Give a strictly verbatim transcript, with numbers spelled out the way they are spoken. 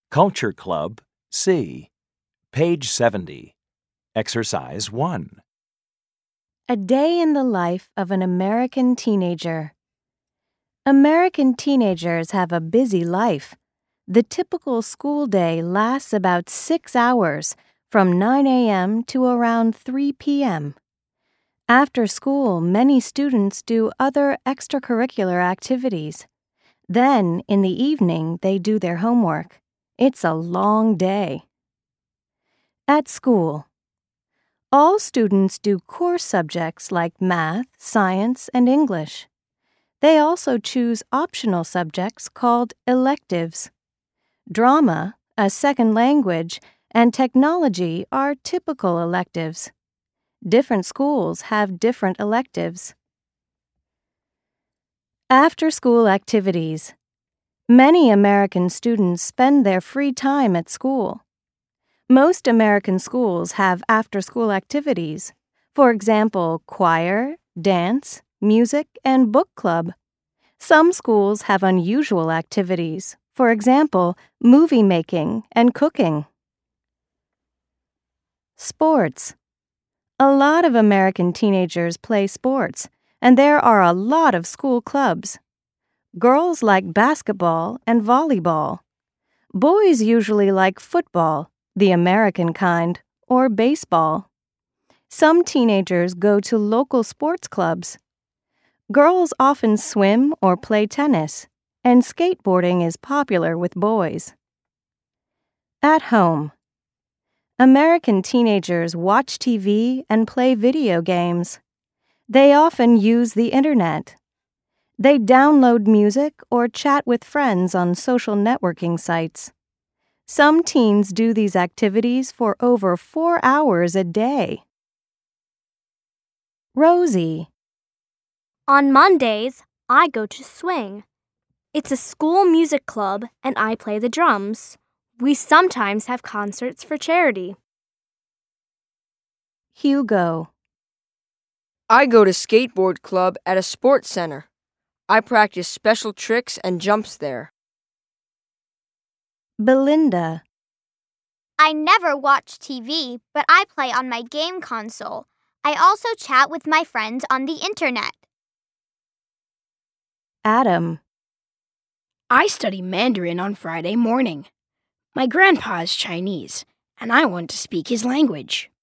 Culture Club, C. Page seventy. Exercise one. A day in the life of an American teenager. American teenagers have a busy life. The typical school day lasts about six hours, from nine a.m. to around three p.m. After school, many students do other extracurricular activities. Then, in the evening, they do their homework. It's a long day. At school, all students do core subjects like math, science, and English. They also choose optional subjects called electives. Drama, a second language, and technology are typical electives. Different schools have different electives. After-school activities. Many American students spend their free time at school. Most American schools have after-school activities, for example, choir, dance, music, and book club. Some schools have unusual activities, for example, movie making and cooking. Sports. A lot of American teenagers play sports, and there are a lot of school clubs. Girls like basketball and volleyball. Boys usually like football, the American kind, or baseball. Some teenagers go to local sports clubs. Girls often swim or play tennis, and skateboarding is popular with boys. At home. American teenagers watch T V and play video games. They often use the internet. They download music or chat with friends on social networking sites. Some teens do these activities for over four hours a day. Rosie. On Mondays, I go to swing. It's a school music club and I play the drums. We sometimes have concerts for charity. Hugo. I go to skateboard club at a sports center. I practice special tricks and jumps there. Belinda. I never watch T V, but I play on my game console. I also chat with my friends on the internet. Adam. I study Mandarin on Friday morning. My grandpa is Chinese, and I want to speak his language.